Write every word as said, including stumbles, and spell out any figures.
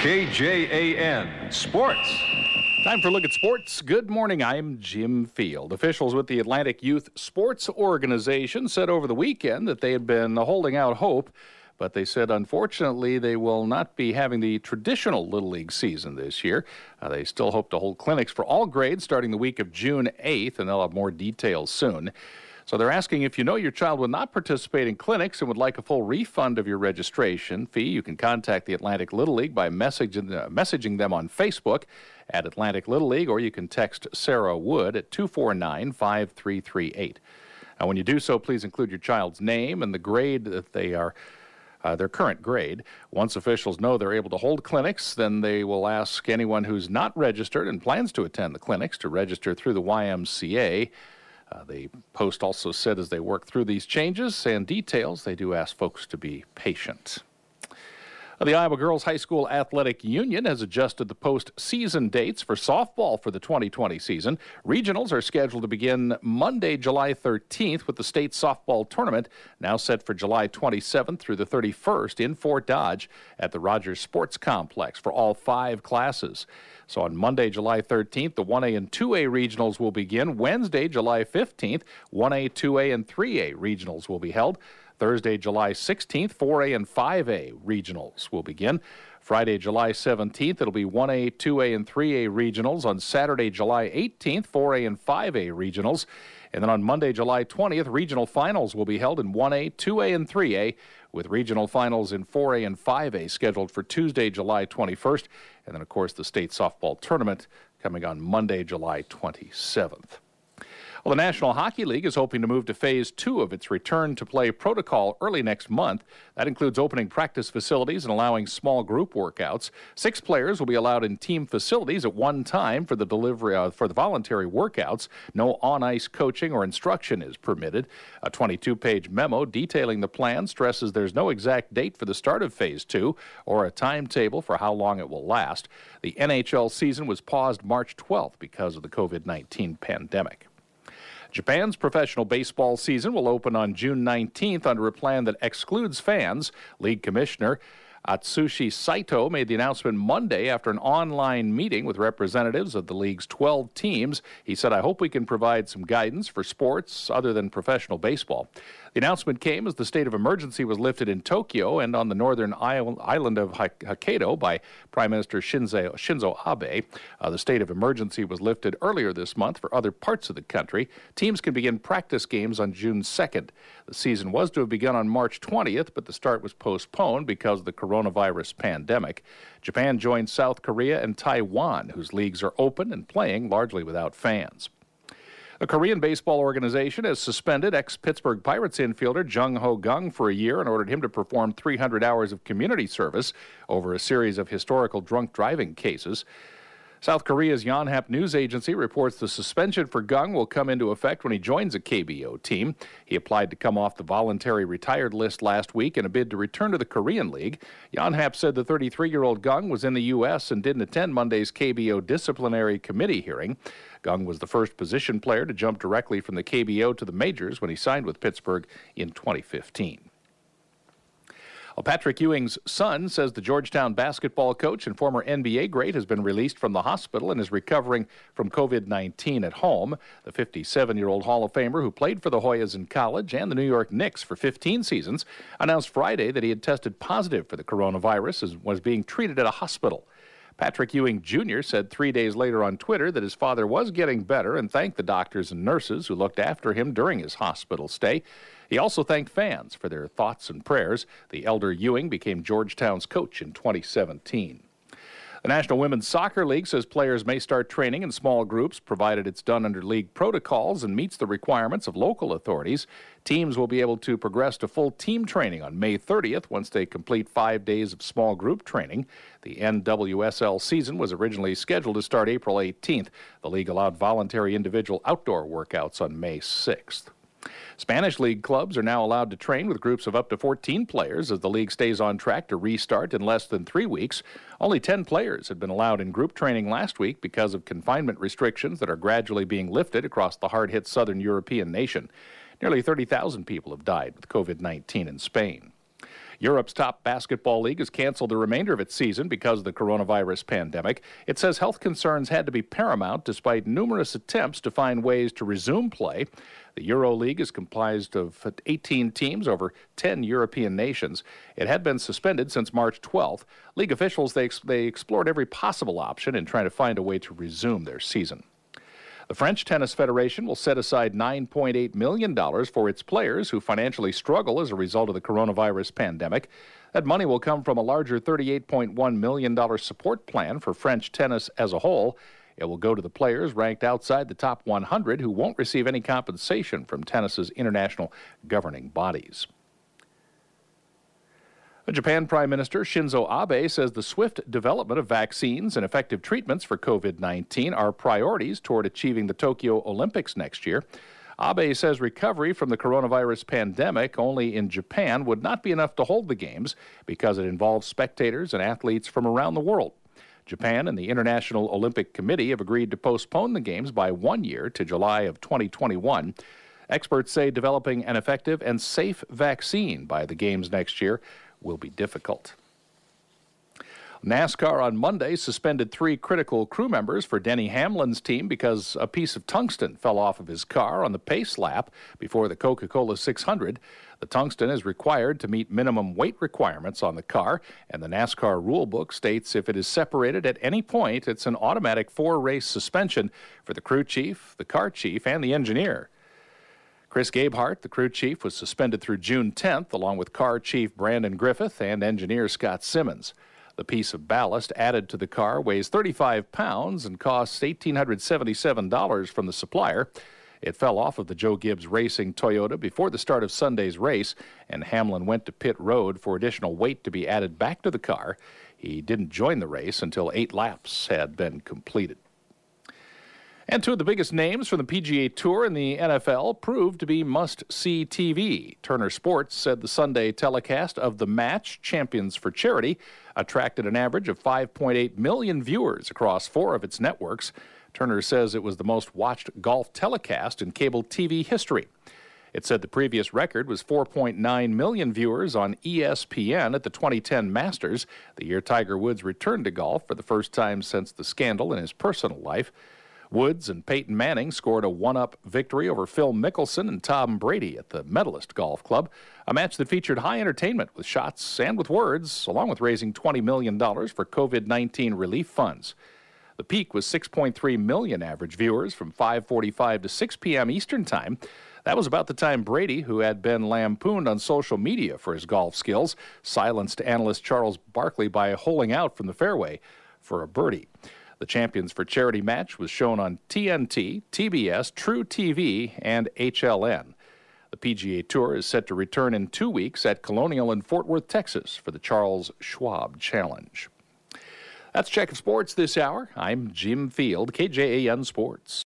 K J A N Sports. Time for a look at sports. Good morning. I'm Jim Field. Officials with the Atlantic Youth Sports Organization said over the weekend that they had been holding out hope, but they said, unfortunately, they will not be having the traditional Little League season this year. Uh, they still hope to hold clinics for all grades starting the week of June eighth, and they'll have more details soon. So they're asking if you know your child will not participate in clinics and would like a full refund of your registration fee, you can contact the Atlantic Little League by messaging, uh, messaging them on Facebook at Atlantic Little League, or you can text Sarah Wood at two four nine, five three three eight. Now, when you do so, please include your child's name and the grade that they are Uh, their current grade. Once officials know they're able to hold clinics, then they will ask anyone who's not registered and plans to attend the clinics to register through the Y M C A. Uh, the Post also said as they work through these changes and details, they do ask folks to be patient. The Iowa Girls High School Athletic Union has adjusted the postseason dates for softball for the twenty twenty season. Regionals are scheduled to begin Monday, July thirteenth, with the state softball tournament now set for July twenty-seventh through the thirty-first in Fort Dodge at the Rogers Sports Complex for all five classes. So on Monday, July thirteenth, the one A and two A regionals will begin. Wednesday, July fifteenth, one A, two A, and three A regionals will be held. Thursday, July sixteenth, four A and five A regionals will begin. Friday, July seventeenth, it'll be one A, two A, and three A regionals. On Saturday, July eighteenth, four A and five A regionals. And then on Monday, July twentieth, regional finals will be held in one A, two A, and three A, with regional finals in four A and five A scheduled for Tuesday, July twenty-first. And then, of course, the state softball tournament coming on Monday, July twenty-seventh. Well, the National Hockey League is hoping to move to phase two of its return-to-play protocol early next month. That includes opening practice facilities and allowing small group workouts. Six players will be allowed in team facilities at one time for the delivery uh, for the voluntary workouts. No on-ice coaching or instruction is permitted. A twenty-two page memo detailing the plan stresses there's no exact date for the start of phase two or a timetable for how long it will last. The N H L season was paused March twelfth because of the COVID nineteen pandemic. Japan's professional baseball season will open on June nineteenth under a plan that excludes fans. League Commissioner Atsushi Saito made the announcement Monday after an online meeting with representatives of the league's twelve teams. He said, "I hope we can provide some guidance for sports other than professional baseball." The announcement came as the state of emergency was lifted in Tokyo and on the northern island of Hokkaido by Prime Minister Shinzo, Shinzo Abe. Uh, the state of emergency was lifted earlier this month for other parts of the country. Teams can begin practice games on June second. The season was to have begun on March twentieth, but the start was postponed because of the coronavirus pandemic. Japan joined South Korea and Taiwan, whose leagues are open and playing largely without fans. A Korean baseball organization has suspended ex-Pittsburgh Pirates infielder Jung Ho-gung for a year and ordered him to perform three hundred hours of community service over a series of historical drunk driving cases. South Korea's Yonhap news agency reports the suspension for Gung will come into effect when he joins a K B O team. He applied to come off the voluntary retired list last week in a bid to return to the Korean League. Yonhap said the thirty-three-year-old Gung was in the U S and didn't attend Monday's K B O disciplinary committee hearing. Gung was the first position player to jump directly from the K B O to the majors when he signed with Pittsburgh in twenty fifteen. Well, Patrick Ewing's son says the Georgetown basketball coach and former N B A great has been released from the hospital and is recovering from COVID nineteen at home. The fifty-seven-year-old Hall of Famer, who played for the Hoyas in college and the New York Knicks for fifteen seasons, announced Friday that he had tested positive for the coronavirus and was being treated at a hospital. Patrick Ewing Junior said three days later on Twitter that his father was getting better and thanked the doctors and nurses who looked after him during his hospital stay. He also thanked fans for their thoughts and prayers. The elder Ewing became Georgetown's coach in twenty seventeen. The National Women's Soccer League says players may start training in small groups, provided it's done under league protocols and meets the requirements of local authorities. Teams will be able to progress to full team training on May thirtieth once they complete five days of small group training. The N W S L season was originally scheduled to start April eighteenth. The league allowed voluntary individual outdoor workouts on May sixth. Spanish league clubs are now allowed to train with groups of up to fourteen players as the league stays on track to restart in less than three weeks. Only ten players had been allowed in group training last week because of confinement restrictions that are gradually being lifted across the hard-hit southern European nation. Nearly thirty thousand people have died with COVID nineteen in Spain. Europe's top basketball league has canceled the remainder of its season because of the coronavirus pandemic. It says health concerns had to be paramount despite numerous attempts to find ways to resume play. The Euro League is comprised of eighteen teams over ten European nations. It had been suspended since March twelfth. League officials, they, they explored every possible option in trying to find a way to resume their season. The French Tennis Federation will set aside nine point eight million dollars for its players who financially struggle as a result of the coronavirus pandemic. That money will come from a larger thirty-eight point one million dollars support plan for French tennis as a whole. It will go to the players ranked outside the top one hundred who won't receive any compensation from tennis's international governing bodies. Japan Prime Minister Shinzo Abe says the swift development of vaccines and effective treatments for COVID nineteen are priorities toward achieving the Tokyo Olympics next year. Abe says recovery from the coronavirus pandemic only in Japan would not be enough to hold the Games because it involves spectators and athletes from around the world. Japan and the International Olympic Committee have agreed to postpone the Games by one year to July of twenty twenty-one. Experts say developing an effective and safe vaccine by the Games next year will be difficult. NASCAR on Monday suspended three critical crew members for Denny Hamlin's team because a piece of tungsten fell off of his car on the pace lap before the Coca-Cola six hundred. The tungsten is required to meet minimum weight requirements on the car, and the NASCAR rulebook states if it is separated at any point, it's an automatic four-race suspension for the crew chief, the car chief, and the engineer. Chris Gabehart, the crew chief, was suspended through June tenth, along with car chief Brandon Griffith and engineer Scott Simmons. The piece of ballast added to the car weighs thirty-five pounds and costs one thousand eight hundred seventy-seven dollars from the supplier. It fell off of the Joe Gibbs Racing Toyota before the start of Sunday's race, and Hamlin went to pit road for additional weight to be added back to the car. He didn't join the race until eight laps had been completed. And two of the biggest names from the P G A Tour and the N F L proved to be must-see T V. Turner Sports said the Sunday telecast of the match, Champions for Charity, attracted an average of five point eight million viewers across four of its networks. Turner says it was the most watched golf telecast in cable T V history. It said the previous record was four point nine million viewers on E S P N at the twenty ten Masters, the year Tiger Woods returned to golf for the first time since the scandal in his personal life. Woods and Peyton Manning scored a one-up victory over Phil Mickelson and Tom Brady at the Medalist Golf Club, a match that featured high entertainment with shots and with words, along with raising twenty million dollars for COVID nineteen relief funds. The peak was six point three million average viewers from five forty-five to six p.m. Eastern Time. That was about the time Brady, who had been lampooned on social media for his golf skills, silenced analyst Charles Barkley by holing out from the fairway for a birdie. The Champions for Charity match was shown on T N T, T B S, True T V, and H L N. The P G A Tour is set to return in two weeks at Colonial in Fort Worth, Texas, for the Charles Schwab Challenge. That's Check of Sports this hour. I'm Jim Field, K J A N Sports.